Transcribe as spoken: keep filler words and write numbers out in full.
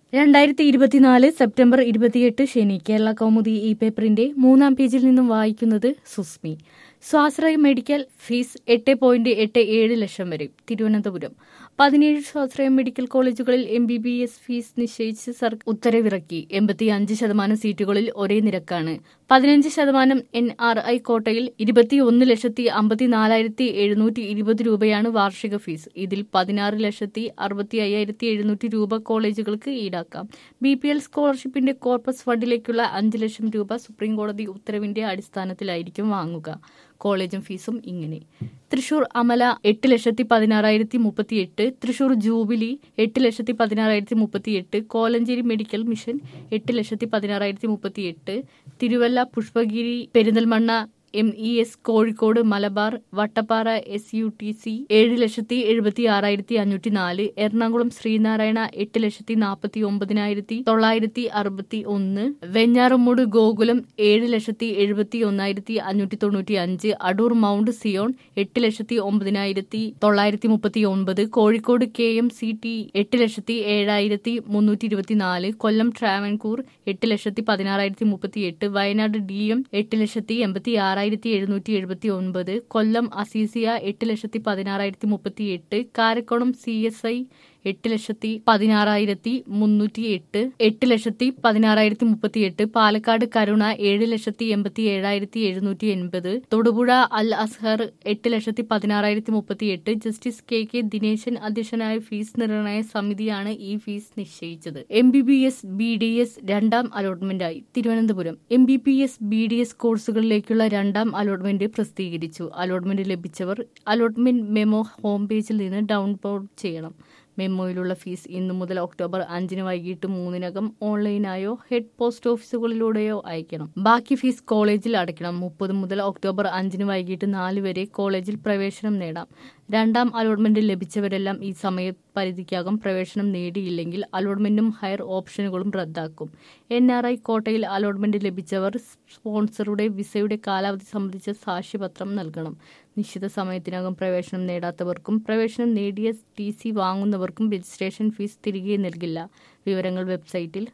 രണ്ടായിരത്തി ഇരുപത്തിനാല് സെപ്റ്റംബർ ഇരുപത്തിയെട്ട് ശനി. കേരള കൗമുദി ഈ പേപ്പറിന്റെ മൂന്നാം പേജിൽ നിന്നും വായിക്കുന്നത് സുസ്മി. സ്വാശ്രയ മെഡിക്കൽ ഫീസ് എട്ട് പോയിന്റ് എട്ട് ഏഴ് ലക്ഷം വരെ. തിരുവനന്തപുരം പതിനേഴ് സ്വാശ്രയ മെഡിക്കൽ കോളേജുകളിൽ M B B S fees നിശ്ചയിച്ച് സർക്കാർ ഉത്തരവിറക്കി. എൺപത്തി അഞ്ച് ശതമാനം സീറ്റുകളിൽ ഒരേ നിരക്കാണ്. പതിനഞ്ച് ശതമാനം എൻ ആർ ഐ കോട്ടയിൽ ഇരുപത്തി ഒന്ന് ലക്ഷത്തി അമ്പത്തിനാലായിരത്തി എഴുന്നൂറ്റി ഇരുപത് രൂപയാണ് വാർഷിക ഫീസ്. ഇതിൽ പതിനാറ് ലക്ഷത്തി അറുപത്തി അയ്യായിരത്തി എഴുന്നൂറ്റി രൂപ കോളേജുകൾക്ക് ഈടാക്കാം. ബി പി എൽ സ്കോളർഷിപ്പിന്റെ കോർപ്പസ് ഫണ്ടിലേക്കുള്ള അഞ്ച് ലക്ഷം രൂപ സുപ്രീംകോടതി ഉത്തരവിന്റെ അടിസ്ഥാനത്തിലായിരിക്കും വാങ്ങുക. കോളേജും ഫീസും ഇങ്ങനെ: തൃശൂർ അമല എട്ട് ലക്ഷത്തി പതിനാറായിരത്തി മുപ്പത്തി എട്ട്, തൃശൂർ ജൂബിലി എട്ട് ലക്ഷത്തി പതിനാറായിരത്തി മുപ്പത്തി എട്ട്, കോലഞ്ചേരി മെഡിക്കൽ മിഷൻ എട്ട് ലക്ഷത്തി പതിനാറായിരത്തി മുപ്പത്തി എട്ട്, Thiruvalla Pushpagiri Perinthalmanna M E S, Kozhikode Malabar Vattappara S U T C ഏഴ് ലക്ഷത്തി എഴുപത്തി ആറായിരത്തി അഞ്ഞൂറ്റി നാല്, എറണാകുളം ശ്രീനാരായണ എട്ട് ലക്ഷത്തി നാൽപ്പത്തി ഒമ്പതിനായിരത്തി തൊള്ളായിരത്തി അറുപത്തി ഒന്ന്, വെഞ്ഞാറമൂട് ഗോകുലം ഏഴ് ലക്ഷത്തി എഴുപത്തി ഒന്നായിരത്തി അഞ്ഞൂറ്റി തൊണ്ണൂറ്റി അഞ്ച്, അടൂർ മൗണ്ട് സിയോൺ എട്ട് ലക്ഷത്തി ഒമ്പതിനായിരത്തി തൊള്ളായിരത്തി മുപ്പത്തി ഒൻപത്, Kozhikode K M C T എട്ട് ലക്ഷത്തി ഏഴായിരത്തി മുന്നൂറ്റി ഇരുപത്തിനാല്, കൊല്ലം ട്രാവൻകൂർ എട്ട് ലക്ഷത്തി പതിനാറായിരത്തി മുപ്പത്തി എട്ട്, വയനാട് ഡി എം എട്ട് ലക്ഷത്തി എൺപത്തി ആറ് ആയിരത്തി എഴുന്നൂറ്റി എഴുപത്തി ഒൻപത്, കൊല്ലം അസീസിയ എട്ട് ലക്ഷത്തി പതിനാറായിരത്തി മുപ്പത്തി എട്ട്, കാരക്കോണം സി എസ് ഐ എട്ട് ലക്ഷത്തി പതിനാറായിരത്തി മുന്നൂറ്റി എട്ട് എട്ട് ലക്ഷത്തി പതിനാറായിരത്തി മുപ്പത്തി എട്ട്, പാലക്കാട് കരുണ ഏഴ് ലക്ഷത്തി എൺപത്തി ഏഴായിരത്തി എഴുന്നൂറ്റി എൺപത്, തൊടുപുഴ അൽ അസ്ഹർ എട്ട് ലക്ഷത്തി പതിനാറായിരത്തി മുപ്പത്തി എട്ട്. ജസ്റ്റിസ് കെ കെ ദിനേശൻ അധ്യക്ഷനായ ഫീസ് നിർണയ സമിതിയാണ് ഈ ഫീസ് നിശ്ചയിച്ചത്. M B B S B D S രണ്ടാം അലോട്ട്മെന്റായി. Thiruvananthapuram M B B S B D S കോഴ്സുകളിലേക്കുള്ള രണ്ടാം അലോട്ട്മെന്റ് പ്രസിദ്ധീകരിച്ചു. അലോട്ട്മെന്റ് ലഭിച്ചവർ അലോട്ട്മെന്റ് മെമ്മോ ഹോം പേജിൽ നിന്ന് ഡൗൺലോഡ് ചെയ്യണം. മെമ്മോയിലുള്ള ഫീസ് ഇന്നു മുതൽ ഒക്ടോബർ അഞ്ചിന് വൈകിട്ട് മൂന്നിനകം ഓൺലൈനായോ ഹെഡ് പോസ്റ്റ് ഓഫീസുകളിലൂടെയോ അയക്കണം. ബാക്കി ഫീസ് കോളേജിൽ അടയ്ക്കണം. മുപ്പത് മുതൽ ഒക്ടോബർ അഞ്ചിന് വൈകിട്ട് നാല് വരെ കോളേജിൽ പ്രവേശനം നേടാം. രണ്ടാം അലോട്ട്മെന്റ് ലഭിച്ചവരെല്ലാം ഈ സമയപരിധിക്കകം പ്രവേശനം നേടിയില്ലെങ്കിൽ അലോട്ട്മെന്റും ഹയർ ഓപ്ഷനുകളും റദ്ദാക്കും. എൻ ആർ ഐ കോട്ടയിൽ അലോട്ട്മെന്റ് ലഭിച്ചവർ സ്പോൺസറുടെ വിസയുടെ കാലാവധി സംബന്ധിച്ച സാക്ഷ്യപത്രം നൽകണം. നിശ്ചിത സമയത്തിനകം പ്രവേശനം നേടാത്തവർക്കും പ്രവേശനം നേടിയ ടി സി വാങ്ങുന്നവർക്കും രജിസ്ട്രേഷൻ ഫീസ് തിരികെ നൽകില്ല. വിവരങ്ങൾ വെബ്സൈറ്റിൽ